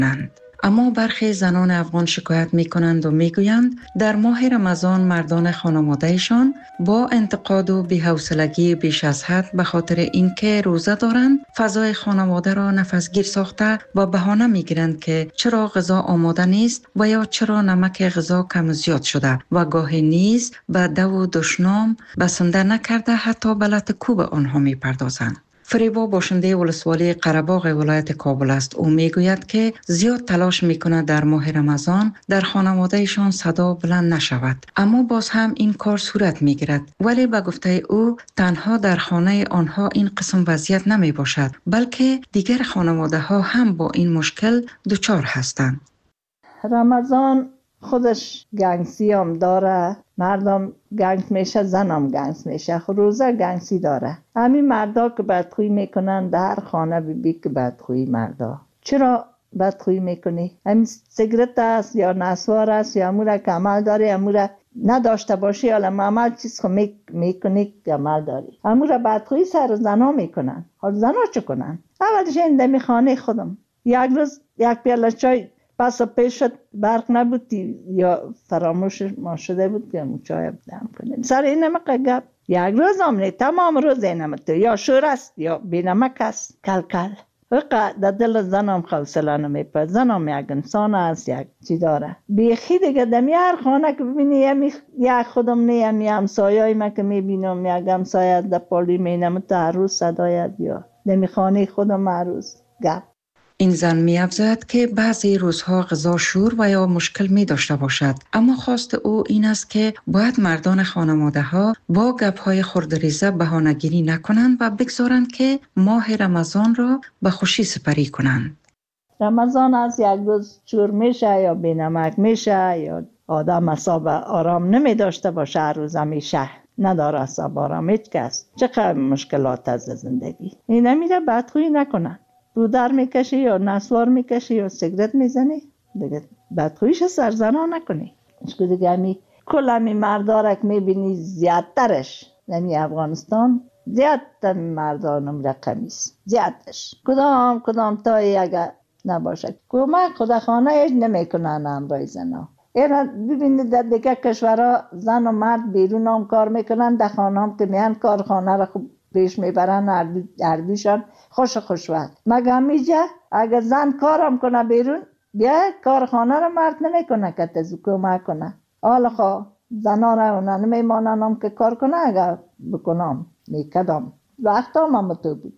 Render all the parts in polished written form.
اما برخی زنان افغان شکایت می کنند و می گویند در ماه رمضان مردان خانوادهشان با انتقاد و بی‌حوصلگی بیش از حد به خاطر اینکه روزه دارند فضای خانواده را نفسگیر ساخته و بهانه می گیرند که چرا غذا آماده نیست و یا چرا نمک غذا کم زیاد شده و گاهی نیز به دو و دشنام بسنده نکرده حتی به لط کوب آنها می پردازند. فریبا باشنده ولسوالی قره‌باغ ولایت کابل است. او میگوید که زیاد تلاش میکند در ماه رمضان در خانوادهشان صدا بلند نشود، اما باز هم این کار صورت میگیرد. ولی به گفته او تنها در خانه آنها این قسم وضعیت نمی باشد، بلکه دیگر خانواده ها هم با این مشکل دچار هستند. رمضان خودش گنگسی هم داره، مردم گنگ میشه، زنم گنگ میشه، روزه گنگسی داره. همین مردا که بدخویی میکنن در خانه بی که بدخویی مردا. چرا بدخویی میکنی؟ همین سیگرت است یا نسوار است یا اموره که عمل داری، اموره نداشته باشی حالا عمل چیز خو میکنی که عمل داری. اموره بدخویی سر زنا میکنن. حال زنا چه کنن؟ اولش این دمی خانه خودم یک روز یک پیاله چای پس پیش شد، برق نبودی یا فراموش ما شده بود که چای دم کنیم. سر این نمک گپ یک روز آمنی تمام روز این نمک یا شور است یا بی نمک است. کل کل وقت در دل زنم خوصله نمیپد. زنم یک انسان است، یک چی داره بیخی دیگه. دمی هر خانه که ببینی یک خودم نیم یا همسایه ما که میبینم یک همسایه در پالی مینم تا هر روز صدایت یا دمی خانه خودم هر روز گپ. این زن می افزاید که بعضی روزها غذا شور و یا مشکل می داشته باشد، اما خواست او این است که باید مردان خانواده ها با گپ های خردریزه بهانه‌گیری نکنند و بگذارند که ماه رمضان را به خوشی سپری کنند. رمضان از یک روز شور میشه یا بینمک میشه یا آدم اصاب آرام نمی داشته باشه، هر روز همیشه نداره اصاب آرام هیچ کس. چقدر مشکلات از زندگی این نمیره بدخویی نکنن. رو در میکشی یا نسوار میکشی یا سیگرت میزنی دیگه بدخویش سرزنا نکنی. اشکو دیگه همی کل همی مردارک میبینی زیادترش نمی افغانستان زیادتر مردانم رقمیست زیادش کدام تایی اگر نباشه کمک خدا خانه ایج نمیکنن امرای زنا. اینا ببینید در دیگه کشورها زن و مرد بیرون هم کار میکنن، در خانه هم که میان کارخانه را خوب پیش میبرن اردوشان خوش وقت. مگه همیجا اگر زن کارم کنه بیرون بیا کارخانه را مرد نمیکنه که تزو کمک کنه. حالا خواه زنا را اونا نمیمانن هم که کار کنه، اگر بکنم میکدم وقت هم تو بود.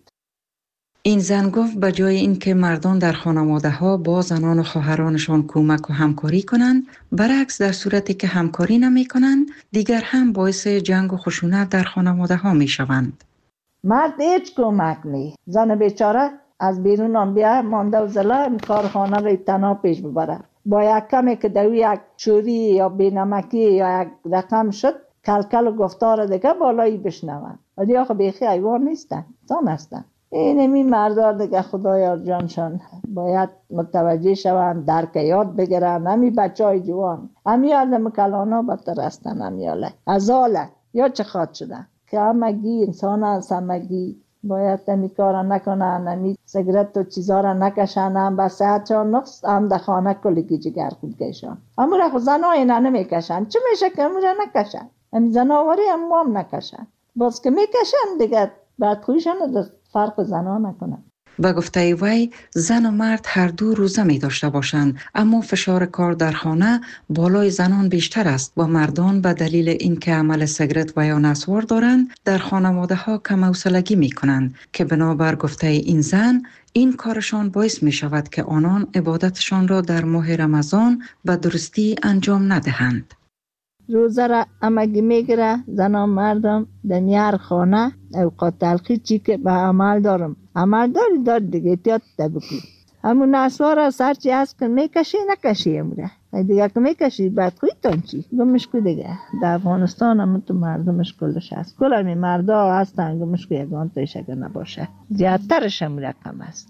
این زن گفت به جای اینکه مردان در خانواده ها با زنان و خواهرانشان کمک و همکاری کنند، برعکس در صورتی که همکاری نمی کنند دیگر هم باعث جنگ و خشونت در خانواده ها می شوند. مرد هیچ کمک نی، زن بیچاره از بیرون هم بیا مانده و زلا کارخانه را تنها پیش ببره. با یک کمی که دوی یک چوری یا بینمکی یا یک رقم شد کلکل و گفتار دیگه بالایی بشنون. ولی آخه بیخی حیوان نیستن، انسان هستن. اینمی مردا دیگه خدایا جانشان باید متوجه شوند، درک یاد بگیرن. همی بچهای جوان همی آدم کلانا بدتر هستن، همی ازاله یا چه خواد شدن که همگی انسان هست، همگی باید همی کارا نکنن، همی سیگرت و چیزا را نکشن، هم به صحتشان نقص، هم در خانه کلگی جگر خود کشن. همون را خود زنها اینا نمیکشن، چه میشه که همون را نکشن؟ هم زناوری هم نکشن، باز که میکشن دیگه بدخویشان فرق زنها نکنن. به گفته وی زن و مرد هر دو روزه می داشته باشند، اما فشار کار در خانه بالای زنان بیشتر است و مردان به دلیل اینکه عمل سیگرت و یا نسوار دارند در خانواده ها کم حوصلگی می کنند که بنابر گفته این زن این کارشان باعث می شود که آنان عبادتشان را در ماه رمضان به درستی انجام ندهند. روزه را همگی میگیره زنان مردم دنیار خانه اوقات تلخی چی که به عمل دارم عمل داری دیگه احتیاط بکن. همون نسوار را سرچی هست که میکشی نکشی اموره دیگه که میکشی بدخوی تان چی گمش کو دیگه. در افغانستان هم تو مردمش کلش هست، کل همی مردا هستن گمش کو یگان تایش اگر نباشه زیادترش هم رقم هست.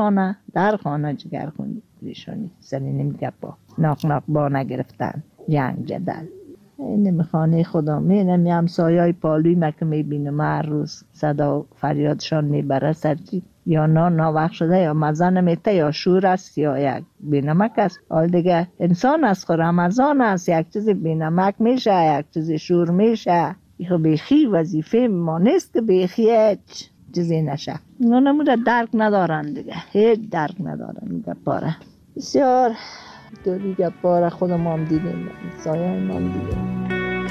در خانه جگر خوندی ریشانی سنی نمیگه با ناق با نگرفتن جنگ جدل. این خانه خدا مینم همسایه‌های پالوی ما که میبینم هر روز صدا فریادشان میبره سرچی یا ناوقت شده یا مزه نمیته یا شور است یا یک بینمک است. حال دیگه انسان است خود رمضان است، یک چیز بینمک میشه، یک چیز شور میشه. خب بیخی وظیفه ما نیست که بیخی هیچ چیزی نشه. اونا نموده درک ندارن دیگه، هیچ درک ندارن گپاره. بسیار دوری گپاره خودم هم دیدیم، سایه هم دیدیم.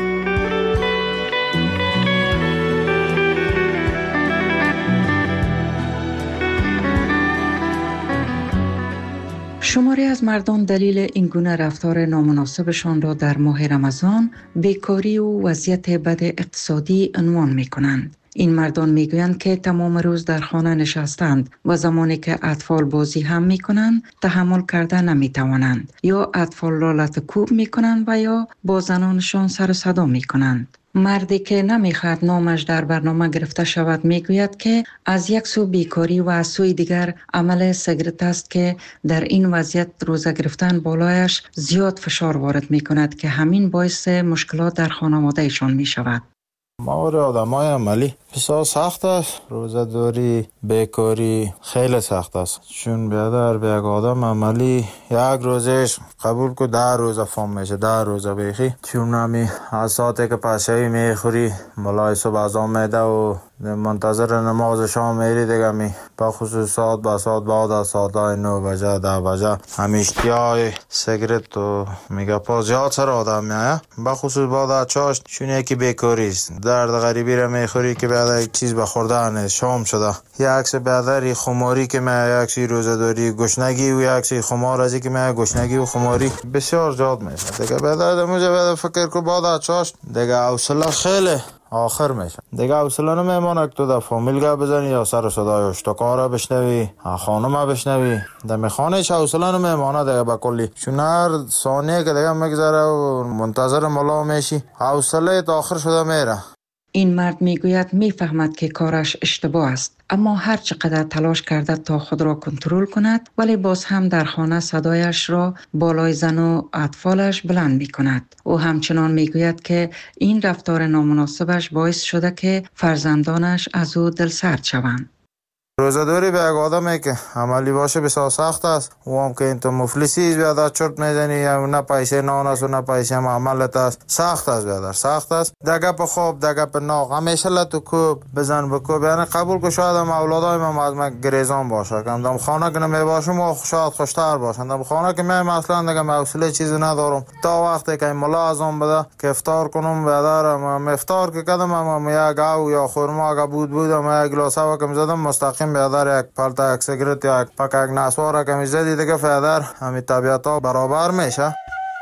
شماری از مردم دلیل این گونه رفتار نامناسبشان را در ماه رمضان بیکاری و وضعیت بد اقتصادی عنوان می کنند. این مردم می گویند که تمام روز در خانه نشستند و زمانی که اطفال بازی هم می کنند تحمل کرده نمی توانند یا اطفال را لطکوب می کنند و یا با زنانشان سر و صدا می کنند. مردی که نمیخواد نامش در برنامه گرفته شود میگوید که از یک سو بیکاری و از سوی دیگر عمل سیگارت است که در این وضعیت روزه گرفتن بالایش زیاد فشار وارد می کند که همین باعث مشکلات در خانواده ایشان می شود. ماور آدمای عملی بسیار سخت است. روزه داری بیکاری خیلی سخت است، چون بیادر به یک آدم عملی یک روزش قبول که 10 روزه فهم میشه، 10 روزه بیخی. چون نمی از ساعتی که پشوی میخوری ملای صبح ازام میده و منتظر نماز شام میری دیگه می با خصوص ساعت با ساعت بعد از ساعت 9 بجه 10 بجه همیشتیای سیگرت و میگه پا زیاد سر آدم میایه، با خصوص بعد از چاشت. چون یکی بیکاری است، درد غریبی را میخوری که بعد یک چیز به خوردن شام شده، یک عکس بعدری خماری که میایه، یک سی روزه داری گشنگی و یک سی خمار ازی که میایه گشنگی و خماری بسیار زیاد میشه دیگه. بعد بعد فکر که بعد از چاشت دیگه حوصله خیلی آخر میشه دیگه. حوصله نمیمونه که تو در فامیل گپ بزنی یا سر و صدای اشتکار را بشنوی، خانم را بشنوی. در خانه هیچ حوصله نمیمونه دیگه با کلی، چون هر ثانیه که دیگه میگذره و منتظر ملا میشی حوصله تا آخر شده میره. این مرد میگوید میفهمد که کارش اشتباه است، اما هر چقدر تلاش کرده تا خود را کنترل کند ولی باز هم در خانه صدایش را بالای زن و اطفالش بلند می کند. او همچنان میگوید که این رفتار نامناسبش باعث شده که فرزندانش از او دلسرد شوند. روزه‌داری به یک آدمی که عملی باشه بسیار سخت است. او هم که این تو مفلسی بیادر چرت میزنی، یا نه پیسه نان است و نه پیسه عملت است. سخت است بیادر، سخت است. دگه په خوب دگه په ناغ همیشه لتو کوب بزن بکوب. یعنی قبول که شاید هم اولادای من از من گریزان باشه، که دم خانه که نمی باشم و شاید خوشتر باشن. دم خانه که من اصلا دیگه حوصله چیزی ندارم تا وقتی که ملا ازم بده که افطار کنم. بیادر افطار که کردم یا گاو یا خرما بودم یک گلاس هوا که می‌زدم مستقیم بیادر یک پالتا یک سیگرت یا یک پاک یک نسوار که میزدی دیگه بیادر همین طبیعت ها برابر میشه.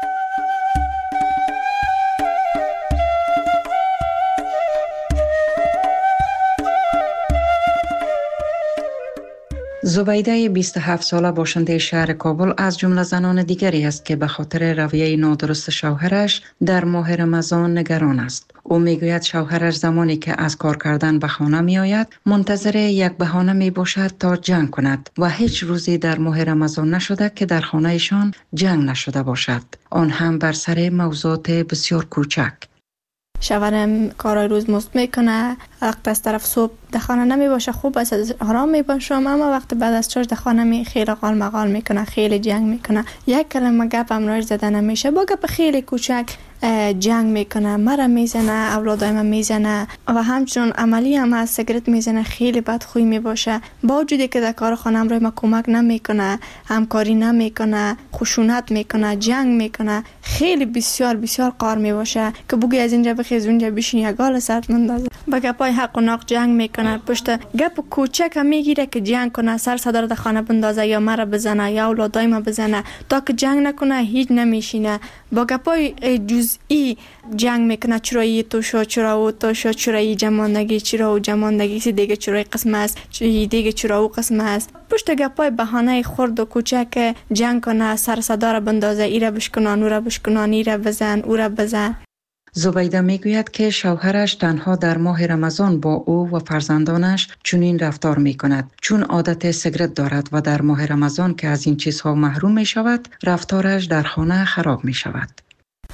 زبیده 27 ساله باشنده شهر کابل از جمله زنان دیگری است که به خاطر رویه نادرست شوهرش در ماه رمضان نگران است. او میگوید شوهرش زمانی که از کار کردن به خانه می آید منتظر یک بهانه می باشد تا جنگ کند و هیچ روزی در ماه رمضان نشده که در خانه ایشان جنگ نشده باشد، آن هم بر سر موضوعات بسیار کوچک. شوهرم کارای روز مست میکنه، وقت از طرف صبح در خانه نمی باشه، خوب است آرام می باشم، اما وقت بعد از چاش در خانه می خیلی قال مقال میکنه، خیلی جنگ میکنه. یک کلمه گپ هم راش زده نمیشه، با گپ خیلی کوچک جنگ میکنه، مرا میزنه، اولادای من میزنه و همچنان عملی هم از سیگرت میزنه، خیلی بدخوی میباشه. با وجودی که در کار خانم روی ما کمک نمیکنه، همکاری نمیکنه، خشونت میکنه، جنگ میکنه، خیلی بسیار بسیار قار میباشه که بگی از اینجا بخیز اونجا بشین یا گال سرت مندازه. با گپای حق و ناق جنگ میکنه، پشت گپ کوچک هم میگیره که جنگ کنه، سر صدر در خانه بندازه یا مرا بزنه یا اولادای ما بزنه. تا که جنگ نکنه هیچ نمیشینه. با گپای جزئی جنگ میکنه، چرایی تو شو، چرا او تو شو، چرایی جماندگی، چرا او جماندگی سی دیگه چرای قسم است، دیگه چرا او قسم است. پشت گپای بهانه خرد و کوچک جنگ کنه، سر صدا را بندازه، ایره بشکنان، او را بشکنان، ایره بزن، او را بزن. زبیده میگوید که شوهرش تنها در ماه رمضان با او و فرزندانش چنین رفتار می کند، چون عادت سیگرت دارد و در ماه رمضان که از این چیزها محروم می شود، رفتارش در خانه خراب می شود.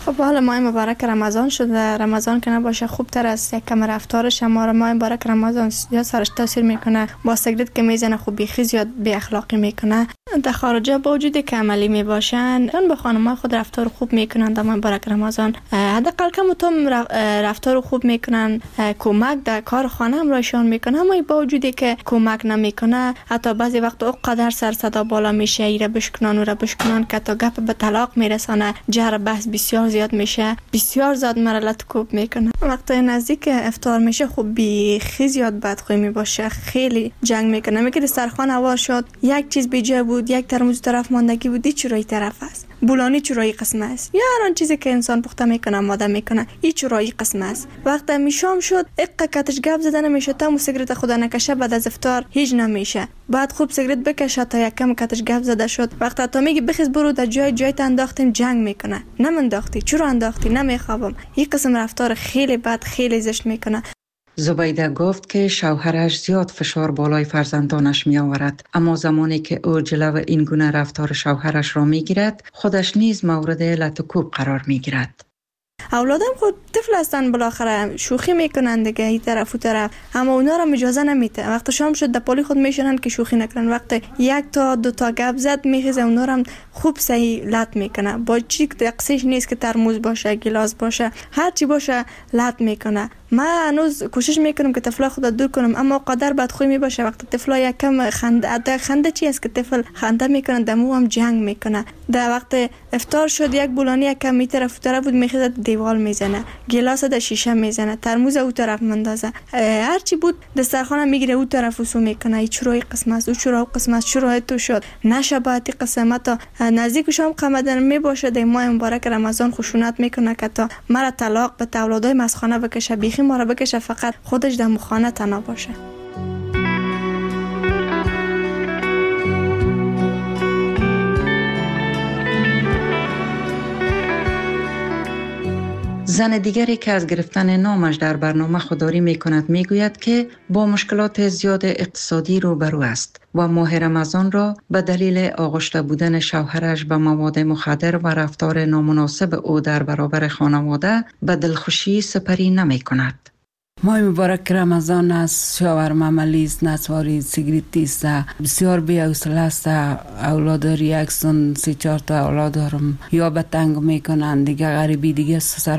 خب حالا ماه مبارک رمضان شده. رمضان که نباشه خوب تر از یک کم رفتارش، اما ماه مبارک رمضان یا سرش تاثیر میکنه، با سیگرت که میزنه خوب بیخی زیاد بی اخلاقی میکنه. در خارجا با وجودی که عملی میباشن چون با خانم‌ها خود رفتار خوب میکنن در ماه مبارک رمضان، حداقل کم تو رفتار خوب میکنن، کمک در کار خانه هم رایشان میکنه. اما با وجودی که کمک نمیکنه، حتی بعضی وقت اونقدر سر صدا بالا میشه، ایره بشکنان و را بشکنان که تا گپ به طلاق میرسانه، جر بحث بسیار زیاد میشه، بسیار زیاد مرحله کوب میکنه. وقتی نزدیک افطار میشه خوب بیخی زیاد بدخوی میباشه، خیلی جنگ میکنه. میگه سرخوان هوار شد، یک چیز بیجا بود، یک ترموز طرف ماندگی بود، چرایی طرف است، بولانی چرایی قسم است، یا هر آن چیزی که انسان پخته میکنه ماده میکنه این چرایی قسم است. وقتی میشام شد اقا کتش گپ زدن نمیشه، تا سیگرت خدا نکشه بعد از افطار هیچ نمیشه. بعد خوب سیگرت بکشه تا یکم کتش گپ زده شد، وقتی تا میگی بخیز برو در جای انداختیم، جنگ میکنه. نمنداختی، چرا انداختی؟ نمیخوابم. این قسم رفتار خیلی بد، خیلی زشت میکنه. زبیده گفت که شوهرش زیاد فشار بالای فرزندانش می آورد، اما زمانی که او جلو این گونه رفتار شوهرش را می گیرد، خودش نیز مورد لت و کوب قرار می گیرد. اولادم خود طفل هستن، بالاخره شوخی میکنن دیگه این طرف و طرف، اما اونا را اجازه نمیده. وقتی شام شد دپالی خود میشنن که شوخی نکنن. وقتی یک تا دو تا گپ زد میخیزه، اونا را خوب صحیح لط میکنه. با چی دقیقش نیست که ترموز باشه، گلاس باشه، هر چی باشه لط میکنه. من هنوز کوشش میکنم که طفلا خود دور کنم، اما قدر بدخوی میباشه. وقتی طفلا یکم خنده چی است که طفل خنده میکنه، دمو هم جنگ میکنه. در وقت افطار شد یک بولانی یکم می طرف بود میخیزه دیوال میزنه، گلاس در شیشه میزنه، ترموز او طرف مندازه، هر چی بود دسترخوان میگیره او طرف وسو میکنه. ای چرای قسم است، او چرا قسم است، چرا تو شد نشباتی قسمت نزدیک شام قمدن میباشه. در ماه مبارک رمضان خشونت میکنه که تا مرا طلاق به اولادای مسخانه بکشه، بیخی ما را بکشه، فقط خودش در مخانه تنها باشه. زن دیگری که از گرفتن نامش در برنامه خودداری می کند می گوید که با مشکلات زیاد اقتصادی روبرو است و ماه رمضان را به دلیل آغشته بودن شوهرش به مواد مخدر و رفتار نامناسب او در برابر خانواده به دلخوشی سپری نمی کند. ماه مبارک رمضان است، شوهرم عملی است، نسواری سیگریتی است، بسیار بی حوصله است. اولاد داری، اکسون 3-4 تا اولاد دارم، یا به تنگ میکنن دیگه، غریبی دیگه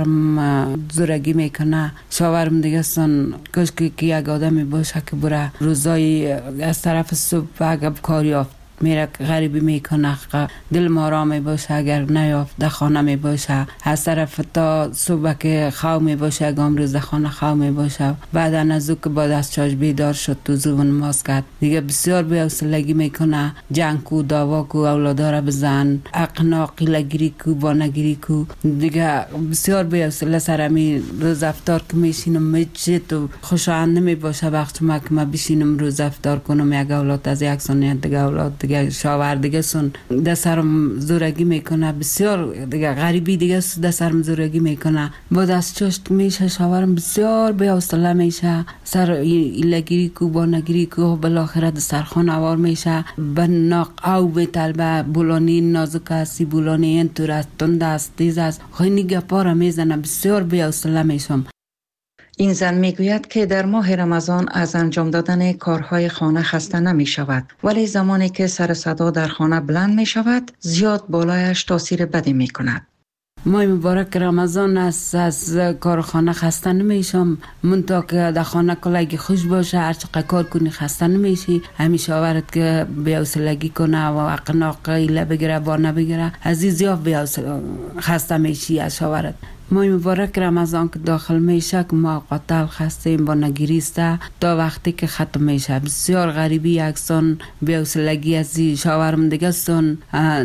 سرم زورگی میکنه. شوهرم دیگه سن کاش که یک آدمی باشه که بره روزای از طرف صبح اگه کار یافت میره غریبی میکنه، دل ما را می باشه. اگر نیافت در خانه می باشه، از طرف تا صبح که خواه می باشه، اگام روز در خانه خواه می باشه. بعد از او که بعد از چاش بیدار شد تو زبون ماست کرد دیگه، بسیار بی حوصلگی میکنه. جنگ کو، دعوا کو، اولادا را بزن، اقنا قیلگیری کو، بانگیری کو دیگه، بسیار بی حوصله. سرمی روز افطار که میشینم میچه تو خوشایند نمی باشه. وقت ما که ما بشینم روز افطار کنم، یک اولاد از یک سنیت دیگه اولاد دیگه شاور دیگه سن دسترم زورگی میکنه، بسیار دیگه غریبی دیگه دسترم زورگی میکنه. بعد از چشت میشه شاورم بسیار بی حوصله میشه، سر ایلگیری کو، بانگیری کو، بالاخره دسترخوان اوار میشه. به ناق او به طلبه بولانی نازک است، بولانی اینطور است، تند است، تیز است، خیلی گپا را میزنه، بسیار بی حوصله میشم. این زن میگوید که در ماه رمضان از انجام دادن کارهای خانه خسته نمی شود، ولی زمانی که سر صدا در خانه بلند می شود زیاد بالایش تاثیر بدی می کند. ماه مبارک رمضان است، از کار خانه خسته نمیشم. منطقه که در خانه کلگی خوش باشه، هر چقدر کار کنی خسته نمیشی. همیشه آورد که بی‌حوصلگی کنه و اقناق ایله بگیره با نبگیره، عزیز یا بی‌حوصله خسته میشی از شاورت. ماه مبارک رمضان که داخل میشه که ما قاتل خستیم با نگیریسته تا وقتی که ختم میشه. بسیار غریبی اکسان بی‌حوصلگی از شاورم دیگه سن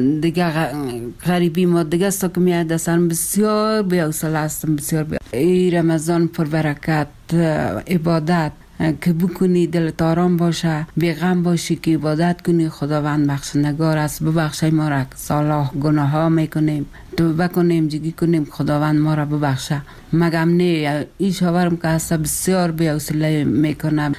دیگه غریبی ما دیگه سا که میاد دستم بسیار بی‌حوصله هستم. بسیار ای رمضان پر برکت عبادت که بکنی، دلت آرام باشه، بیغم باشی که عبادت کنی. خداوند بخشندگار است، ببخشای ما را صلاح گناه ها میکنیم، توبه کنیم، جگی کنیم، خداوند ما را ببخشه. مگم نه این شاورم که هست بسیار بی‌حوصله میکنه.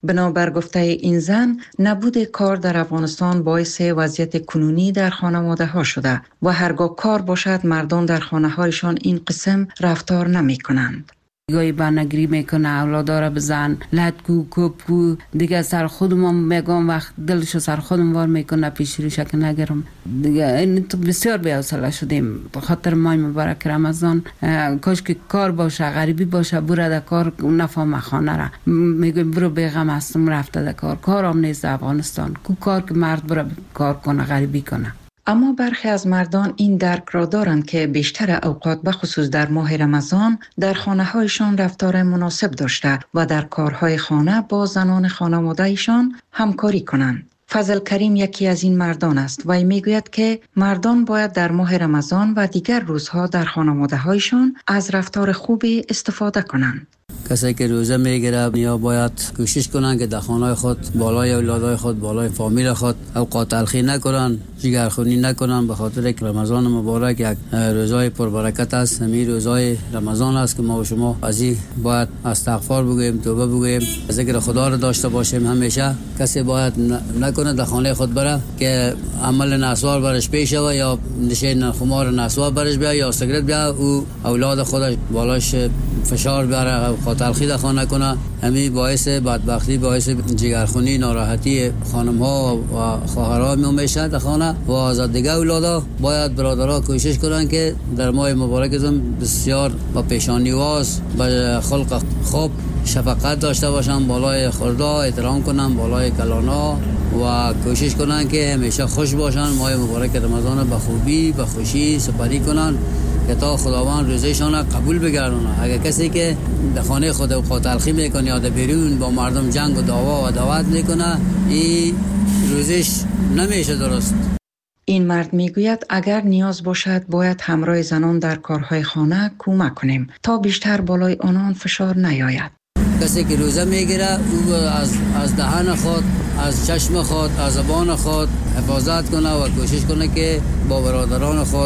بنابر گفته این زن، نبود کار در افغانستان باعث وضعیت کنونی در خانواده ها شده و هرگاه کار باشد مردان در خانه هایشان این قسم رفتار نمی کنند. گاهی بانگری میکنه، اولادا را بزن، لدگو کوپو دیگه سر خودم میگم وقت دلشو سر خودم وار میکنه پیش روش که نگرم دیگه. این تو بسیار بی‌حوصله شدیم به خاطر ماه مبارک رمضان. کاش که کار باشه، غریبی باشه، برو در کار نفهم خانه را میگم برو بیغم هستم رفته در کار هم نیست افغانستان کو کار که مرد برو کار کنه غریبی کنه. اما برخی از مردان این درک را دارند که بیشتر اوقات به خصوص در ماه رمضان در خانه هایشان رفتار مناسب داشته و در کارهای خانه با زنان خانواده ایشان همکاری کنند. فضل کریم یکی از این مردان است و میگوید که مردان باید در ماه رمضان و دیگر روزها در خانواده هایشان از رفتار خوبی استفاده کنند. کسی که روزه میگیره یا باید کوشش کنن که در خانه خود بالای اولادای خود بالای فامیل خود اوقات تلخی نکنن، جگرخونی نکنن، به خاطر که رمضان مبارک یک روزای پربرکت است. همین روزای رمضان است که ما و شما از این باید استغفار بگوییم، توبه بگوییم، ذکر خدا را داشته باشیم. همیشه کسی باید نکنه در خانه خود بره که عمل نسوار برش پیش و یا نشین خمار نسوار برش بیا یا سیگرت بیا او اولاد خودش بالاش فشار بیاره تلخی در خانه کنه. همین باعث بدبختی، باعث جگرخونی، ناراحتی خانم ها و خواهرها میشه در خانه و از دیگه اولادا. باید برادرها کوشش کنن که در ماه مبارک بسیار با پیشانیواز با خلق خوب شفقت داشته باشن، بالای خوردا احترام کنن، بالای کلانا و کوشش کنن که همیشه خوش باشن. ماه مبارک رمضان به خوبی به خوشی سپری کنن که تا خداوند روزشان قبول بگردونه. اگر کسی که در خانه خود اوقات تلخی میکنه یا در بیرون با مردم جنگ و دعوا و دعوت میکنه، این روزش نمیشه درست. این مرد میگوید اگر نیاز باشد باید همراه زنان در کارهای خانه کمک کنیم تا بیشتر بالای آنان فشار نیاید. کسی که روزه میگیره او از دهن خود، از چشم خود، از زبان خود حفاظت کنه و کوشش کنه که با برادران خود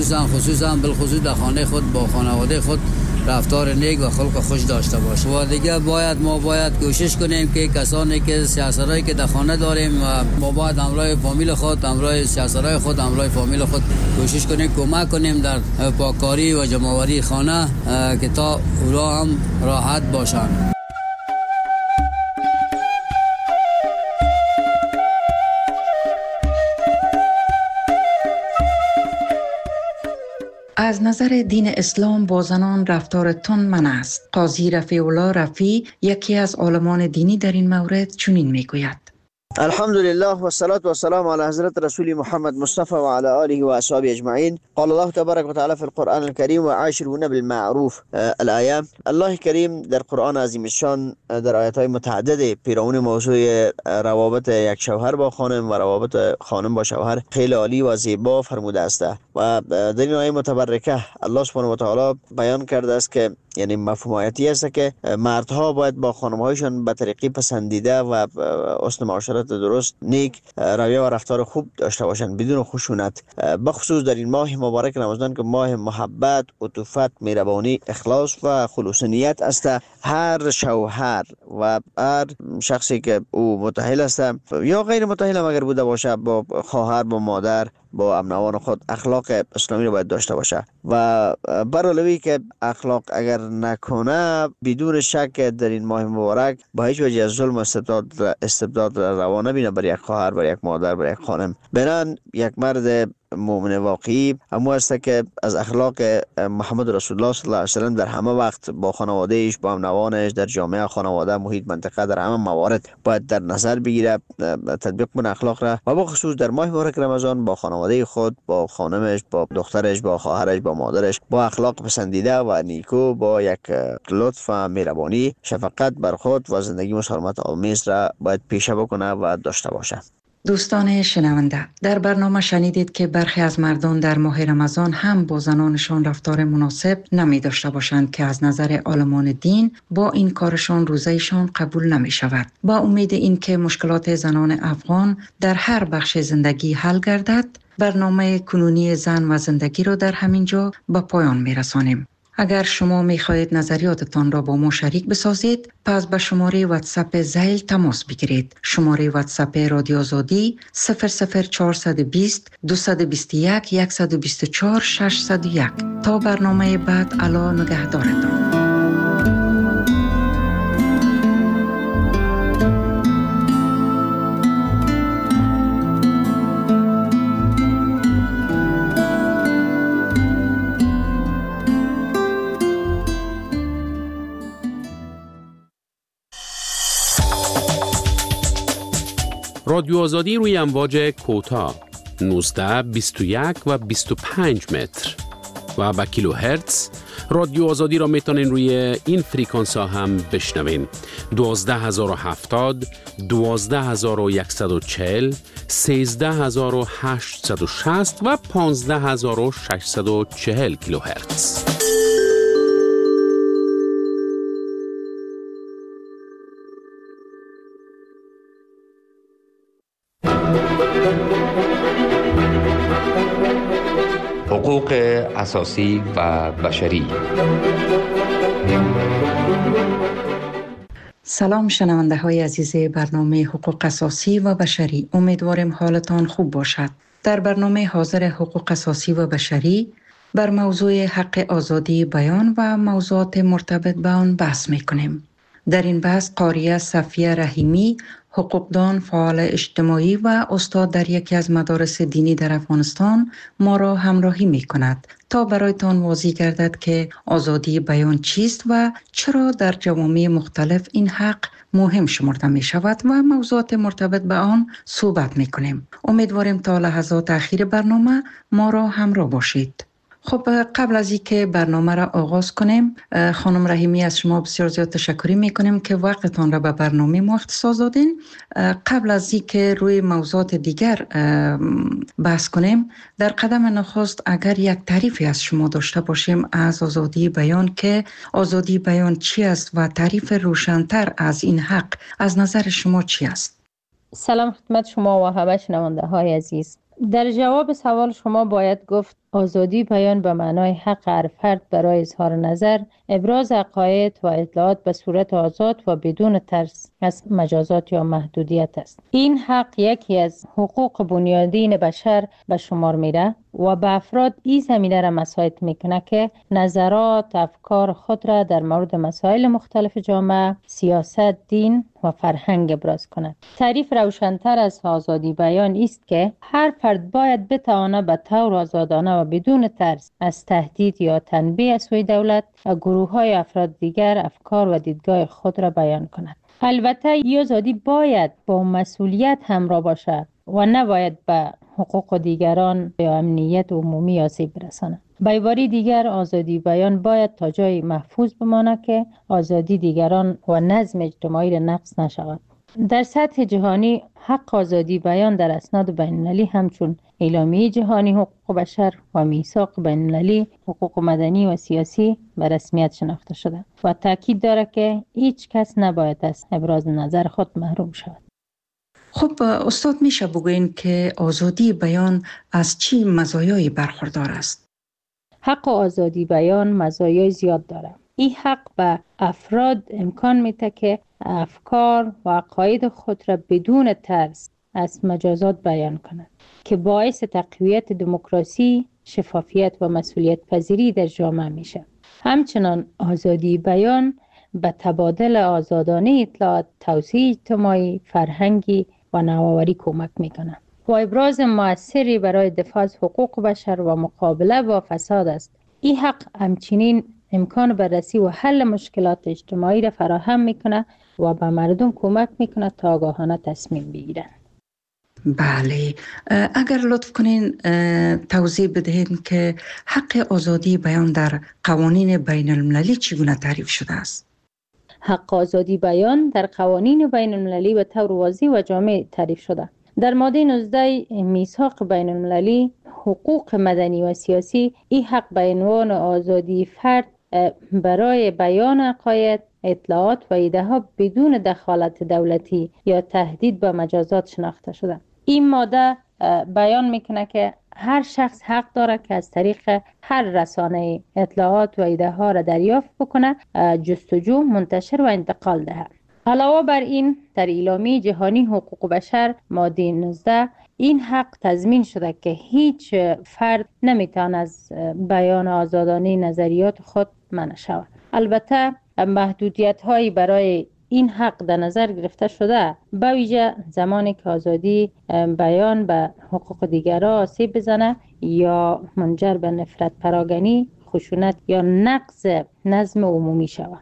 خصوصا بالخصوص در خانه خود با خانواده خود رفتار نیک و خلق خوش داشته باشه. و دیگه ما باید کوشش کنیم که کسانی که سیاستایی که در خانه داریم و ما باید همراه فامیل خود، همراه سیاستای خود، همراه فامیل خود کوشش کنیم کمک کنیم در پاککاری و جمع‌آوری خانه که تا اونا هم راحت باشن. از نظر دین اسلام با زنان رفتار تند منع است. قاضی رفیع الله رفیع یکی از عالمان دینی در این مورد چنین میگوید: الحمدلله و الصلاة و السلام علی حضرت رسول محمد مصطفى و علی آله و اصحابه اجمعین. قال الله تبارک و تعالی فی القرآن الكریم و عاشرون بالمعروف الآیه. الله کریم در قرآن عظیم الشان در آیات‌های متعدد پیرامون موضوع روابط یک شوهر با خانم و روابط خانم با شوهر خیلی عالی و زیبا فرموده است و در این آیه متبرکه الله سبحانه و تعالی بیان کرده است که یعنی مفهوم آیاتی است که مردها باید با خانم‌هایشان به طریقی پسندیده و حسن معاشرت درست، نیک رویه و رفتار خوب داشته باشند بدون خشونت، بخصوص در این ماه مبارک رمضان که ماه محبت، عطوفت، مهربانی، اخلاص و خلوص نیت است. هر شوهر و هر شخصی که او متأهل است یا غیر متأهل اگر بوده باشه، با خواهر، با مادر، با امنوان خود اخلاق اسلامی رو باید داشته باشه و برعلاوه که اخلاق اگر نکنه بدون شک در این ماه مبارک با هیچ وجه از ظلم و استبداد روا نبینه بر یک خواهر، بر یک مادر، بر یک خانم. بنان یک مرد مؤمن واقعی همو است که از اخلاق محمد رسول الله صلی الله علیه و سلم در همه وقت با خانوادهش، با امنوانش، در جامعه، خانواده، محیط، منطقه، در همه موارد باید در نظر بگیره، تطبیق کنه اخلاق را و بخصوص در ماه مبارک رمضان با خانواده خود، با خانمش، با دخترش، با خواهرش، با مادرش با اخلاق پسندیده و نیکو، با یک لطف و مهربانی، شفقت بر خود و زندگی مسالمت آمیز را باید پیشه بکنه و داشته باشه. دوستان شنونده، در برنامه شنیدید که برخی از مردان در ماه رمضان هم با زنانشان رفتار مناسب نمی داشته باشند که از نظر عالمان دین با این کارشان روزهشان قبول نمی شود. با امید این که مشکلات زنان افغان در هر بخش زندگی حل گردد، برنامه کنونی زن و زندگی را در همین جا به پایان می رسانیم. اگر شما می خواهید نظریاتتان را با ما شریک بسازید، پس به شماره واتساپ زیل تماس بگیرید. شماره واتساپ رادیو آزادی 00420 221 124 601. تا برنامه بعد، الا نگهدارتان. رادیو آزادی روی امواج کوتاه 19، 21 و 25 متر و با کیلو هرتز. رادیو آزادی را میتونین روی این فریکانس ها هم بشنوین: 12070، 12140، 13860 و 15640 کیلو هرتز. حقوق اساسی و بشری. سلام شنونده های عزیز برنامه حقوق اساسی و بشری، امیدوارم حالتان خوب باشد. در برنامه حاضر حقوق اساسی و بشری بر موضوع حق آزادی بیان و موضوعات مرتبط به آن بحث میکنیم. در این بحث قاریه صفیه رحیمی، حقوقدان، فعال اجتماعی و استاد در یکی از مدارس دینی در افغانستان ما را همراهی می کند تا برایتان واضح گردد که آزادی بیان چیست و چرا در جوامع مختلف این حق مهم شمرده می شود و موضوعات مرتبط به آن صحبت می کنیم. امیدواریم تا لحظات اخیر برنامه ما را همراه باشید. خب قبل از اینکه برنامه را آغاز کنیم، خانم رحیمی از شما بسیار زیاد تشکر میکنیم که وقتتان را به برنامه ما اختصاص دادین. قبل از اینکه روی موضوعات دیگر بحث کنیم، در قدم نخست اگر یک تعریفی از شما داشته باشیم از آزادی بیان، که آزادی بیان چی است و تعریف روشن‌تر از این حق از نظر شما چی است؟ سلام خدمت شما و همه شنونده های عزیز. در جواب سوال شما باید گفت آزادی بیان به معنای حق هر فرد برای اظهار نظر، ابراز عقاید و اطلاعات به صورت آزاد و بدون ترس از مجازات یا محدودیت است. این حق یکی از حقوق بنیادین بشر به شمار میره و به افراد این زمینه را مساعد میکنه که نظرات، افکار خود را در مورد مسائل مختلف جامعه، سیاست، دین و فرهنگ ابراز کند. تعریف روشن‌تر از آزادی بیان است که هر فرد باید بتواند به طور آزادانه و بدون ترس از تهدید یا تنبیه از سوی دولت و گروه‌های افراد دیگر افکار و دیدگاه خود را بیان کند. البته این آزادی باید با مسئولیت همراه باشد و نباید به حقوق دیگران یا امنیت عمومی آسیب برساند. به عبارت دیگر، آزادی بیان باید تا جای محفوظ بماند که آزادی دیگران و نظم اجتماعی را نقض نشود. در سطح جهانی حق آزادی بیان در اسناد بین‌المللی همچون اعلامیه جهانی حقوق بشر و میثاق بین‌المللی حقوق مدنی و سیاسی به رسمیت شناخته شده و تاکید دارد که هیچ کس نباید از ابراز نظر خود محروم شود. خب استاد، میشه بگوین که آزادی بیان از چی مزایایی برخوردار است؟ حق آزادی بیان مزایای زیاد دارد. این حق به افراد امکان میده که افکار و عقاید خود را بدون ترس از مجازات بیان کنند که باعث تقویت دموکراسی، شفافیت و مسئولیت پذیری در جامعه میشه. همچنان آزادی بیان به تبادل آزادانه اطلاعات، توسعه اجتماعی، فرهنگی و نوآوری کمک میکنه و ابراز مؤثری برای دفاع از حقوق بشر و مقابله با فساد است. این حق همچنین امکان بررسی و حل مشکلات اجتماعی را فراهم میکنه و به مردم کمک میکنه تا آگاهانه تصمیم بگیرن. بله، اگر لطف کنین توضیح بدهید که حق آزادی بیان در قوانین بین المللی چگونه تعریف شده است؟ حق آزادی بیان در قوانین بین المللی به طور واضح و جامع تعریف شده. در ماده 19 میثاق بین المللی حقوق مدنی و سیاسی این حق به عنوان آزادی فرد برای بیان عقاید، اطلاعات و ایده ها بدون دخالت دولتی یا تهدید به مجازات شناخته شده. این ماده بیان میکنه که هر شخص حق داره که از طریق هر رسانه اطلاعات و ایده ها را دریافت بکنه، جستجو، منتشر و انتقال دهد. علاوه بر این، در اعلامیه جهانی حقوق بشر ماده 19 این حق تضمین شده که هیچ فرد نمیتونه از بیان آزادانه نظریات خود منع شود. البته محدودیت هایی برای این حق در نظر گرفته شده، به ویژه زمانی که آزادی بیان به حقوق دیگران آسیب بزنه یا منجر به نفرت پراگنی، خشونت یا نقض نظم عمومی شود.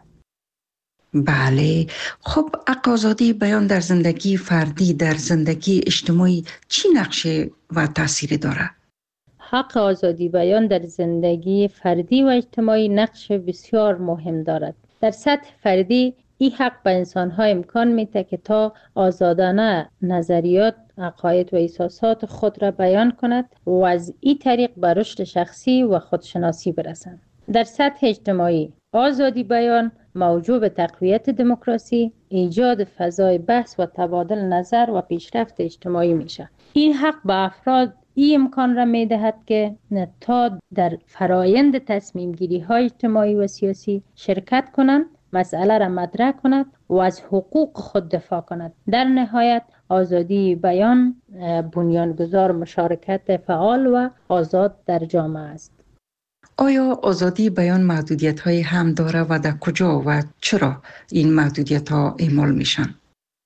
بله، خب حق آزادی بیان در زندگی فردی، در زندگی اجتماعی چی نقشه و تأثیری داره؟ حق آزادی بیان در زندگی فردی و اجتماعی نقش بسیار مهم دارد. در سطح فردی این حق به انسان‌ها امکان میده که تا آزادانه نظریات، عقاید و احساسات خود را بیان کند و از این طریق به رشد شخصی و خودشناسی برسند. در سطح اجتماعی آزادی بیان موجب به تقویت دموکراسی، ایجاد فضای بحث و تبادل نظر و پیشرفت اجتماعی میشه. این حق به افراد این امکان را میدهد که تا در فرایند تصمیم گیری های اجتماعی و سیاسی شرکت کنند، مسئله را مطرح کند و از حقوق خود دفاع کند. در نهایت آزادی بیان بنیانگذار مشارکت فعال و آزاد در جامعه است. آیا آزادی بیان محدودیت های هم داره و در کجا و چرا این محدودیت ها اعمال میشن؟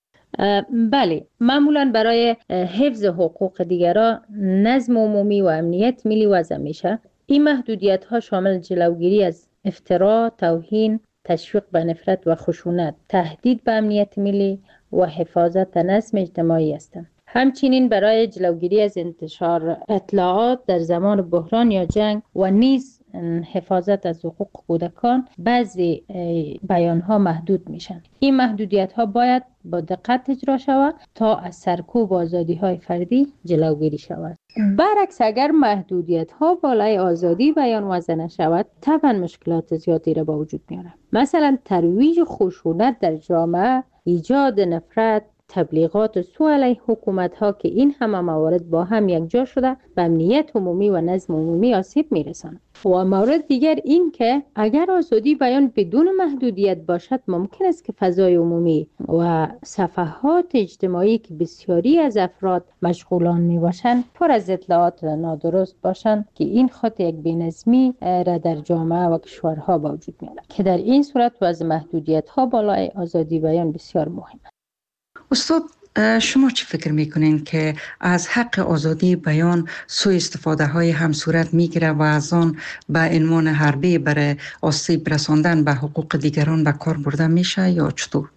بله، معمولا برای حفظ حقوق دیگران، نظم عمومی و امنیت ملی وضع میشه. این محدودیت ها شامل جلوگیری از افترا، توهین، تشویق به نفرت و خشونت، تهدید به امنیت ملی و حفاظت نظم اجتماعی هستند. همچنین برای جلوگیری از انتشار اطلاعات در زمان بحران یا جنگ و نیز حفاظت از حقوق کودکان بعضی بیانها محدود میشن. این محدودیت ها باید با دقت اجرا شود تا از سرکوب آزادی های فردی جلوگیری شود. برعکس اگر محدودیت ها بالای آزادی بیان وضع نشود، طبعا مشکلات زیادی را با وجود میاره. مثلا ترویج خشونت در جامعه، ایجاد نفرت، تبلیغات سوء علیه حکومت ها که این همه موارد با هم یکجا شده به امنیت عمومی و نظم عمومی آسیب میرسند. و مورد دیگر این که اگر آزادی بیان بدون محدودیت باشد، ممکن است که فضای عمومی و صفحات اجتماعی که بسیاری از افراد مشغولان می باشند پر از اطلاعات نادرست باشند که این خود یک بی‌نظمی را در جامعه و کشورها با وجود میاره که در این صورت وضع محدودیت ها بالای آزادی بیان بسیار مهم است. استاد، شما چی فکر میکنین که از حق آزادی بیان سوء استفاده های هم صورت میگیره و از آن به عنوان حربه برای آسیب رساندن به حقوق دیگران به کار برده میشه یا چطور؟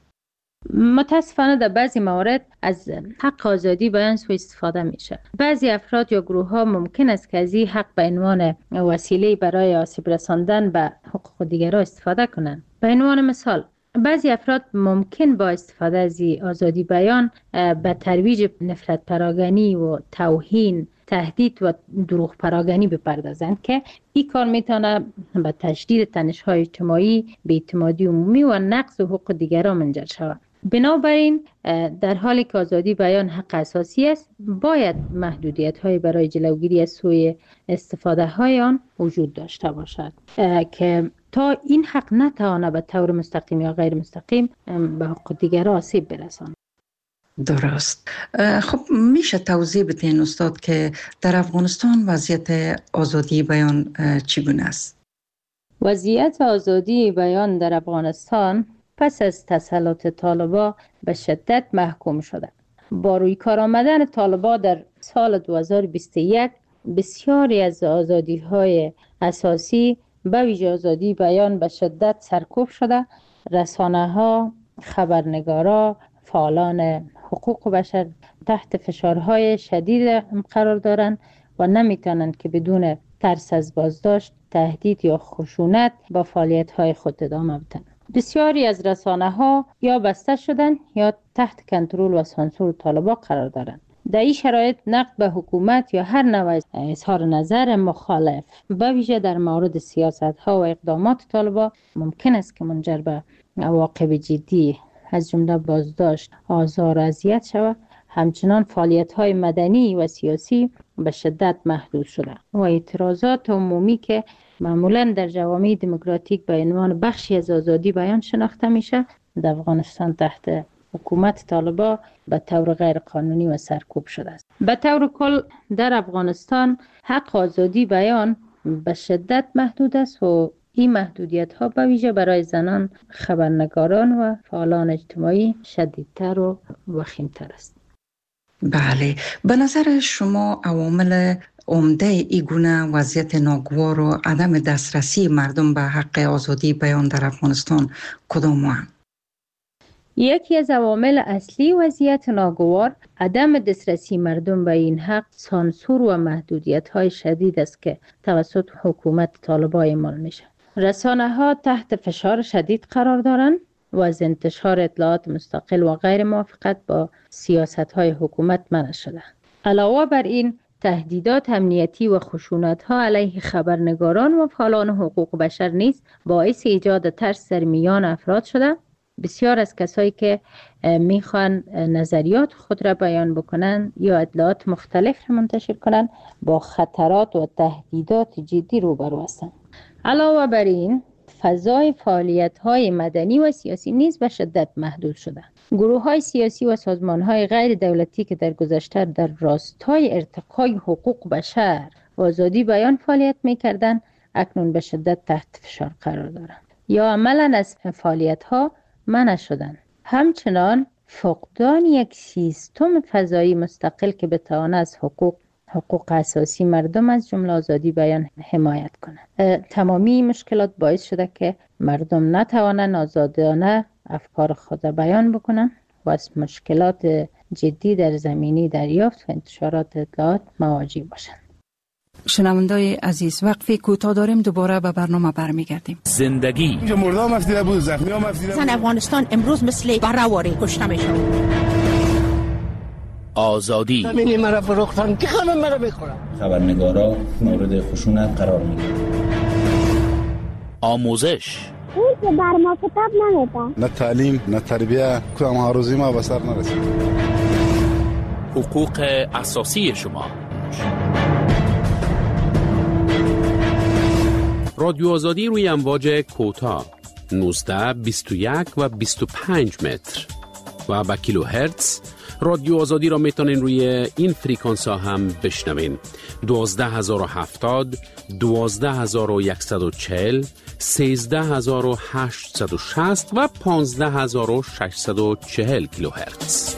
متاسفانه در بعضی موارد از حق آزادی بیان سوء استفاده میشه. بعضی افراد یا گروه ها ممکن است که از این حق به عنوان وسیله برای آسیب رساندن به حقوق دیگران استفاده کنند. به عنوان مثال، بعضی افراد ممکن با استفاده از آزادی بیان به ترویج نفرت پراگنی و توهین، تهدید و دروغ پراگنی بپردازند که این کار میتونه به تشدید تنش‌های اجتماعی، بی‌اعتمادی عمومی و نقض حقوق دیگران منجر شود. بنابراین در حالی که آزادی بیان حق اساسی است، باید محدودیت‌های برای جلوگیری از سوء استفاده های آن وجود داشته باشد که تا این حق نتواند به طور مستقیم یا غیر مستقیم به حقوق دیگران آسیب برساند. درست. خب میشه توضیح بدین استاد که در افغانستان وضعیت آزادی بیان چگونه است؟ وضعیت آزادی بیان در افغانستان پس از تسلط طالبان به شدت محکوم شده. با روی کار آمدن طالبان در سال 2021 بسیاری از آزادی‌های اساسی به ویژه آزادی بیان به شدت سرکوب شده. رسانه‌ها، خبرنگارا، فعالان حقوق بشر تحت فشارهای شدید قرار دارند و نمیتونند که بدون ترس از بازداشت، تهدید یا خشونت با فعالیت‌های خود ادامه بدن. بسیاری از رسانه‌ها یا بسته شدن یا تحت کنترل و سانسور طالبان قرار دارند. در این شرایط نقد به حکومت یا هر نوع اظهار نظر مخالف به ویژه در مورد سیاست‌ها و اقدامات طالبان ممکن است که منجر به عواقب جدی از جمله بازداشت، آزار و اذیت شود. همچنان فعالیت‌های مدنی و سیاسی به شدت محدود شده و اعتراضات عمومی که معمولا در جوامع دموکراتیک به عنوان بخشی از آزادی بیان شناخته میشه در افغانستان تحت حکومت طالبان به طور غیر قانونی و سرکوب شده است. به طور کل در افغانستان حق آزادی بیان به شدت محدود است و این محدودیت ها به ویژه برای زنان، خبرنگاران و فعالان اجتماعی شدیدتر و وخیمتر است. بله، به نظر شما عوامل عمده ای گونه وضعیت ناگوار و عدم دسترسی مردم به حق آزادی بیان در افغانستان کدام هستند؟ یکی از عوامل اصلی وضعیت ناگوار عدم دسترسی مردم به این حق سانسور و محدودیت‌های شدید است که توسط حکومت طالبان اعمال میشه. رسانه‌ها تحت فشار شدید قرار دارند و از انتشار اطلاعات مستقل و غیر موافقت با سیاست‌های حکومت منع شده. علاوه بر این تهدیدات امنیتی و خشونت‌ها علیه خبرنگاران و فعالان حقوق بشر نیز باعث ایجاد ترس در میان افراد شده. بسیار از کسایی که میخوان نظریات خود را بیان بکنن یا اطلاعات مختلف را منتشر کنن با خطرات و تهدیدات جدی روبرو هستند. علاوه بر این فضای فعالیت‌های مدنی و سیاسی نیز به شدت محدود شده. گروه‌های سیاسی و سازمان‌های غیر دولتی که در گذشته در راستای ارتقای حقوق بشر و آزادی بیان فعالیت می‌کردند اکنون به شدت تحت فشار قرار دارند یا عملاً از فعالیت‌ها منع شدند. همچنان فقدان یک سیستم فضایی مستقل که بتواند از حقوق اساسی مردم از جمله آزادی بیان حمایت کنند. تمامی مشکلات باعث شده که مردم نتوانند آزادانه افکار خود بیان بکنند و از مشکلات جدی در زمینه دریافت و انتشارات اطلاعات مواجه باشند. شنوندای عزیز، وقفه کوتاه داریم، دوباره به برنامه برمیگردیم. زندگی اینجا مردم مفیده بود، زخمی ها مفیده بود. افغانستان امروز مثل برهواری کشته میشه. آزادی همینی مرا فروختن که خانم مرا بخورن. خبرنگارا مورد خشونت قرار میگیرن. آموزش اون که بر ما کتاب نمیدن. نه تعلیم، نه تربیه، کدام هاروزی ما به سر نرسید. حقوق اساسی شما. رادیو آزادی روی امواج کوتاه 19 21 و 25 متر و با کیلو هرتز. رادیو آزادی را میتونین روی این فریکانس ها هم بشنوین. 12070 12140 13860 و 15640 کیلو هرتز.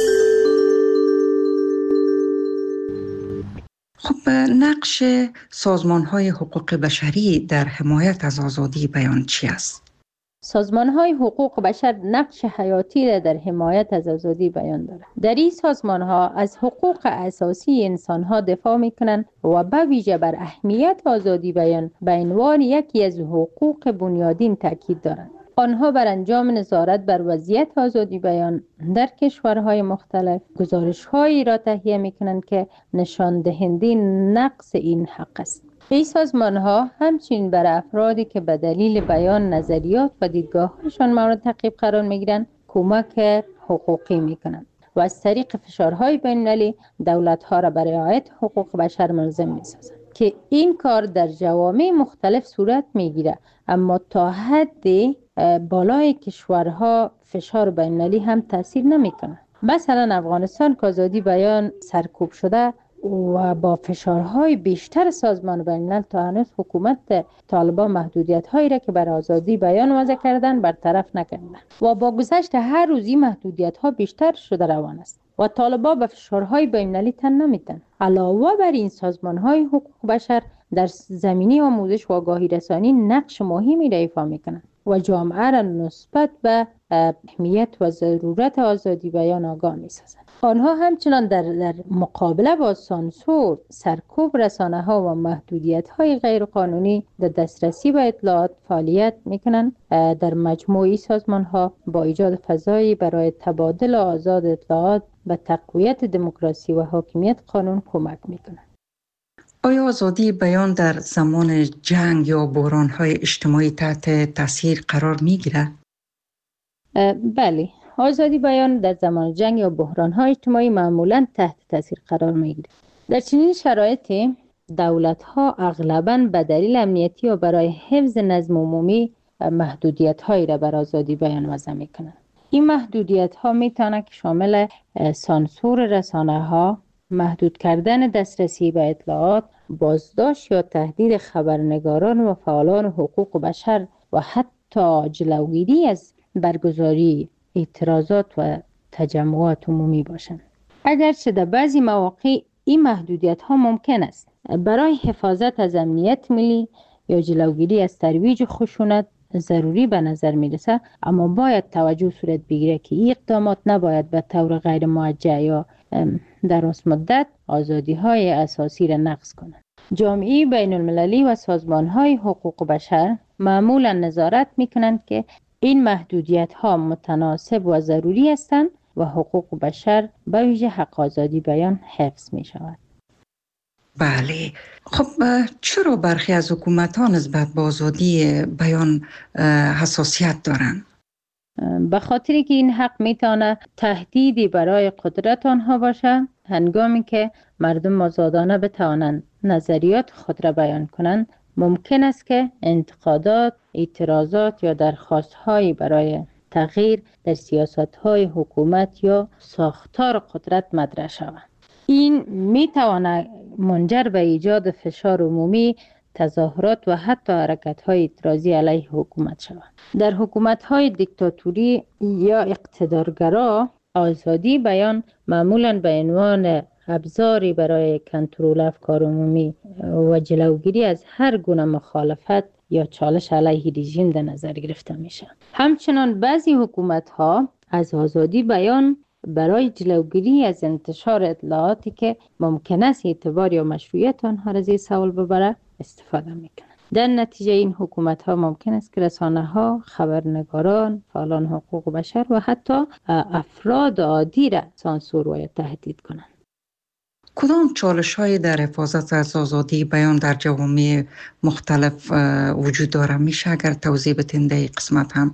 خب، نقش سازمان‌های حقوق بشری در حمایت از آزادی بیان چی است؟ سازمان‌های حقوق بشر نقش حیاتی در حمایت از آزادی بیان دارند. در این سازمان‌ها از حقوق اساسی انسان‌ها دفاع می‌کنند و به ویژه بر اهمیت آزادی بیان به عنوان یکی از حقوق بنیادین تاکید دارند. آنها بر انجام نظارت بر وضعیت آزادی بیان در کشورهای مختلف گزارش‌هایی را تهیه می‌کنند که نشان دهنده نقص این حق است. این سازمان‌ها همچنین بر افرادی که به دلیل بیان نظریات و دیدگاه‌هایشان مورد تعقیب قرار می‌گیرند کمک حقوقی می‌کنند و از طریق فشارهای بین‌المللی دولت‌ها را برای رعایت حقوق بشر ملزم می‌سازند که این کار در جوامع مختلف صورت می‌گیرد، اما تا حد بالای کشورها فشار بین‌المللی هم تاثیر نمی‌کند. مثلا افغانستان که آزادی بیان سرکوب شده و با فشارهای بیشتر سازمان بین‌الملل تا هنوز حکومت طالبان محدودیت‌هایی را که بر آزادی بیان وضع کردن برطرف نکردند و با گذشت هر روزی محدودیت‌ها بیشتر شده روان است و طالبان به فشارهای بین‌المللی تن نمی‌دهند. علاوه بر این سازمان‌های حقوق بشر در زمینه آموزش و آگاهی رسانی نقش مهمی را ایفا می‌کنند و جامعه را نسبت به اهمیت و ضرورت آزادی بیان آگاه می‌سازند. آنها همچنان در مقابله با سانسور، سرکوب رسانه‌ها و محدودیت‌های غیرقانونی در دسترسی به اطلاعات فعالیت می‌کنند. در مجموعی سازمان‌ها با ایجاد فضایی برای تبادل آزاد اطلاعات به تقویت دموکراسی و حاکمیت قانون کمک می‌کنند. آیا آزادی بیان در زمان جنگ یا بحران‌های اجتماعی تحت تاثیر قرار می‌گیرد؟ بله، آزادی بیان در زمان جنگ یا بحران‌های اجتماعی معمولاً تحت تاثیر قرار می‌گیرد. در چنین شرایطی دولت‌ها اغلباً به دلیل امنیتی و برای حفظ نظم عمومی محدودیت‌هایی را بر آزادی بیان وضع می‌کنند. این محدودیت‌ها می‌تواند که شامل سانسور رسانه‌ها، محدود کردن دسترسی به اطلاعات، بازداشت یا تهدید خبرنگاران و فعالان حقوق بشر و حتی جلوگیری از برگزاری اعتراضات و تجمعات عمومی باشند. اگرچه در بعضی مواقع این محدودیت‌ها ممکن است برای حفاظت از امنیت ملی یا جلوگیری از ترویج خشونت ضروری به نظر میرسه، اما باید توجه صورت بگیره که این اقدامات نباید به طور غیر موجه یا دراز مدت آزادی‌های اساسی را نقض کنند. جامعه بین المللی و سازمان‌های حقوق بشر معمولا نظارت می‌کنند که این محدودیت‌ها متناسب و ضروری هستند و حقوق بشر به ویژه حق آزادی بیان حفظ می‌شود. بله، خب چرا برخی از حکومت‌ها نسبت به آزادی بیان حساسیت دارند؟ به خاطری که این حق میتونه تهدیدی برای قدرت آنها باشه، هنگامی که مردم آزادانه بتوانند نظریات خود را بیان کنند، ممکن است که انتقادات، اعتراضات یا درخواست‌هایی برای تغییر در سیاست‌های حکومت یا ساختار قدرت مطرح شود. این میتواند منجر به ایجاد فشار عمومی، تظاهرات و حتی حرکت‌های اعتراضی علیه حکومت شود. در حکومت‌های دیکتاتوری یا اقتدارگرا، آزادی بیان معمولاً به عنوان ابزاری برای کنترل افکار عمومی و جلوگیری از هر گونه مخالفت یا چالش علیه رژیم در نظر گرفته میشه. همچنان بعضی حکومت‌ها از آزادی بیان برای جلوگیری از انتشار اطلاعاتی که ممکن است اعتبار یا مشروعیت آنها را زیر سوال ببره استفاده میکنند. در نتیجه این حکومت‌ها ممکن است که رسانه‌ها، خبرنگاران، فعالان حقوق بشر و حتی افراد عادی را سانسور و تهدید کنند. کدام چالش‌های در حفاظت از آزادی بیان در جوامع مختلف وجود داره؟ میشه اگر توضیح بدین در این قسمت هم؟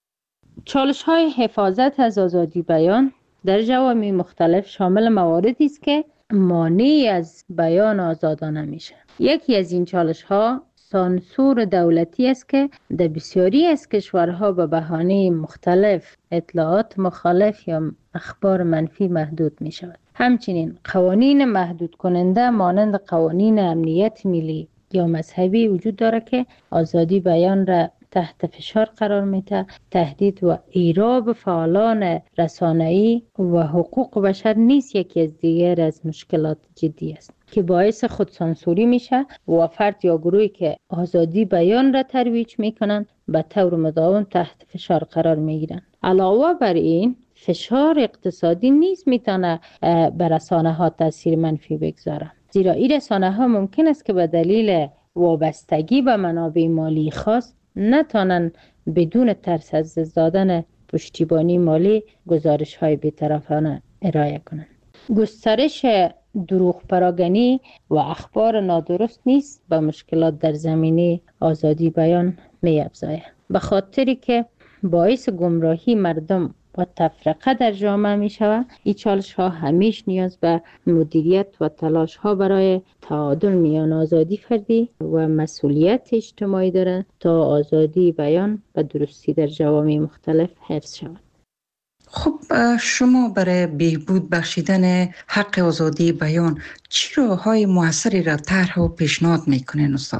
چالش‌های حفاظت از آزادی بیان در جوامع مختلف شامل مواردی است که مانع از بیان آزادانه میشه. یکی از این چالش‌ها سانسور دولتی است که در بسیاری از کشورها به بهانه مختلف اطلاعات مخالف یا اخبار منفی محدود می شود. همچنین قوانین محدود کننده مانند قوانین امنیت ملی یا مذهبی وجود داره که آزادی بیان را تحت فشار قرار میده. تهدید و ایراب فعالان رسانه‌ای و حقوق بشر نیز یکی از دیگر از مشکلات جدی است که باعث خودسانسوری میشه و فرد یا گروهی که آزادی بیان را ترویج میکنن به طور مداوم تحت فشار قرار میگیرن. علاوه بر این فشار اقتصادی نیز میتونه بر رسانه ها تاثیر منفی بگذاره، زیرا این رسانه ها ممکن است که به دلیل وابستگی به منابع مالی خاص نتونن بدون ترس از دادن پشتیبانی مالی گزارش های بی‌طرفانه ارائه کنند. گسترش دروغ پراگنی و اخبار نادرست نیست به مشکلات در زمینه آزادی بیان می افزاید، به خاطری که باعث گمراهی مردم و تفرقه در جامعه می شود. این چالش ها همیش نیاز به مدیریت و تلاش ها برای تعادل میان آزادی فردی و مسئولیت اجتماعی دارند تا آزادی بیان و درستی در جوامع مختلف حفظ شود. خب شما برای بهبود بخشیدن حق آزادی بیان چه راه‌های موثری را طرح و پیشنهاد میکنین استاد؟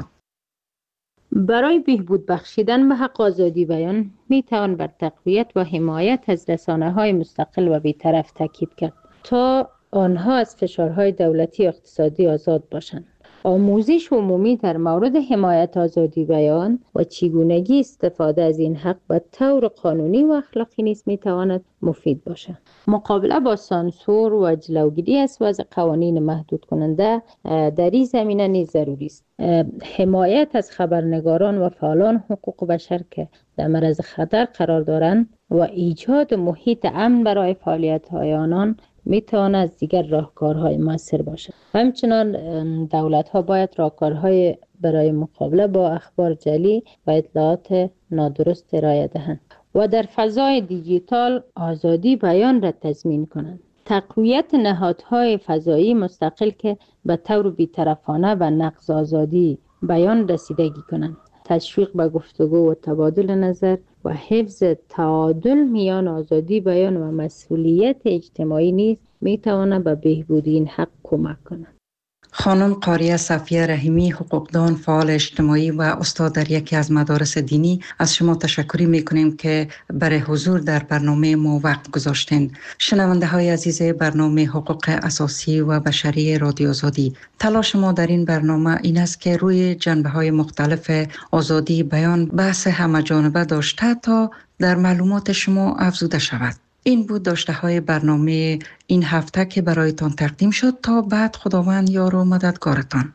برای بهبود بخشیدن به حق آزادی بیان می توان بر تقویت و حمایت از رسانه‌های مستقل و بی‌طرف تاکید کرد تا آنها از فشارهای دولتی و اقتصادی آزاد باشند. آموزش عمومی در مورد حمایت آزادی بیان و چگونگی استفاده از این حق به طور قانونی و اخلاقی نیز می تواند مفید باشد. مقابله با سانسور و جلوگیری از وضع قوانین محدود کننده در این زمینه نیز ضروری است. حمایت از خبرنگاران و فعالان حقوق بشر که در معرض خطر قرار دارند و ایجاد محیط امن برای فعالیت‌های آنان می تواند از دیگر راهکارهای مؤثر باشد. همچنان دولت‌ها باید راهکارهای برای مقابله با اخبار جعلی و اطلاعات نادرست ارائه دهند و در فضای دیجیتال آزادی بیان را تضمین کنند. تقویت نهادهای فضایی مستقل که به طور بی‌طرفانه و نقض آزادی بیان رسیدگی کنند، تشویق به گفتگو و تبادل نظر و حفظ تعادل میان آزادی بیان و مسئولیت اجتماعی نیز میتواند به بهبود این حق کمک کند. خانم قاریه صفیه رحیمی، حقوقدان، فعال اجتماعی و استاد در یکی از مدارس دینی، از شما تشکر میکنیم که برای حضور در برنامه ما وقت گذاشتین. شنونده های عزیز برنامه حقوق اساسی و بشری رادیو آزادی، تلاش ما در این برنامه این است که روی جنبه های مختلف آزادی بیان بحث همه‌جانبه داشته تا در معلومات شما افزوده شود. این بود داشته های برنامه این هفته که برایتان تقدیم شد. تا بعد، خداوند یار و مددگارتان.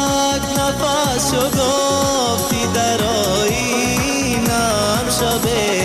شو گفتی در آینم شبه